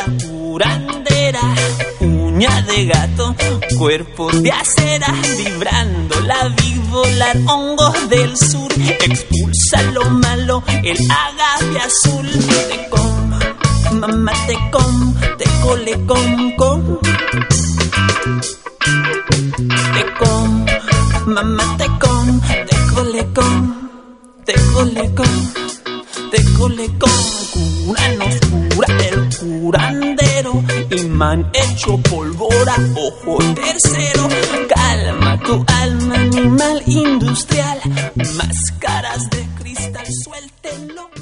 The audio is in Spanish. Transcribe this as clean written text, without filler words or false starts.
la curandera, uña de gato, cuerpo de acera, vibrando la vi volar, hongos del sur, expulsa lo malo, el agave azul. Te com, mamá te com, te cole com. Te com, mamá te com, te cole com, te cole com, te cole com. Cura nos cura el curandero, imán hecho pólvora, ojo tercero. Calma tu alma, animal industrial, máscaras de cristal, suéltenlo.